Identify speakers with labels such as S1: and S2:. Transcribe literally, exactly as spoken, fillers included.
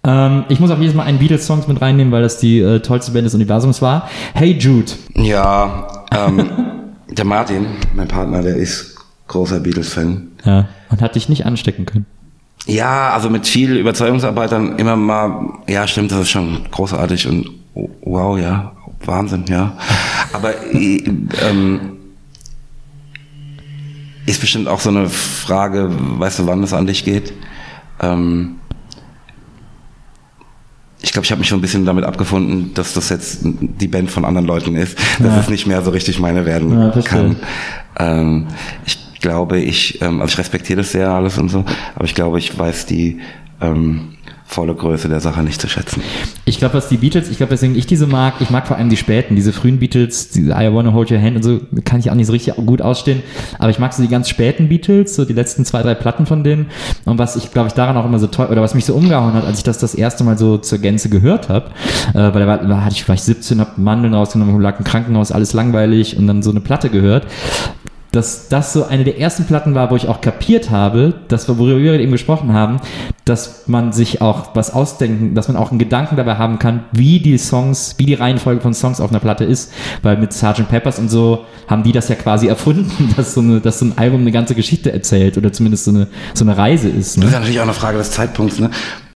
S1: Ähm, ich muss auch jedes Mal einen Beatles-Songs mit reinnehmen, weil das die äh, tollste Band des Universums war. Hey Jude.
S2: Ja, ähm, der Martin, mein Partner, der ist großer Beatles-Fan.
S1: Ja, und hat dich nicht anstecken können.
S2: Ja, also mit viel Überzeugungsarbeit dann immer mal, ja stimmt, das ist schon großartig und wow, ja, Wahnsinn, ja. Aber ähm, ist bestimmt auch so eine Frage, weißt du, wann es an dich geht? Ähm, ich glaube, ich habe mich schon ein bisschen damit abgefunden, dass das jetzt die Band von anderen Leuten ist, dass ja. es nicht mehr so richtig meine werden ja, kann. Ähm, ich glaube, ich, ähm, also ich respektiere das sehr alles und so, aber ich glaube, ich weiß die ähm, volle Größe der Sache nicht zu schätzen.
S1: Ich glaube, was die Beatles, ich glaube, weswegen ich diese mag, ich mag vor allem die späten, diese frühen Beatles, diese I Wanna Hold Your Hand und so, kann ich auch nicht so richtig gut ausstehen, aber ich mag so die ganz späten Beatles, so die letzten zwei, drei Platten von denen und was ich, glaube ich, daran auch immer so toll, oder was mich so umgehauen hat, als ich das das erste Mal so zur Gänze gehört habe, äh, weil da war, war, hatte ich, war ich siebzehn, hab Mandeln rausgenommen, lag im Krankenhaus, alles langweilig und dann so eine Platte gehört, dass das so eine der ersten Platten war, wo ich auch kapiert habe, dass wir, worüber wir eben gesprochen haben, dass man sich auch was ausdenken, dass man auch einen Gedanken dabei haben kann, wie die Songs, wie die Reihenfolge von Songs auf einer Platte ist, weil mit Sergeant Peppers und so haben die das ja quasi erfunden, dass so, eine, dass so ein Album eine ganze Geschichte erzählt oder zumindest so eine, so eine Reise ist. Ne?
S2: Das ist ja natürlich auch eine Frage des Zeitpunkts, ne?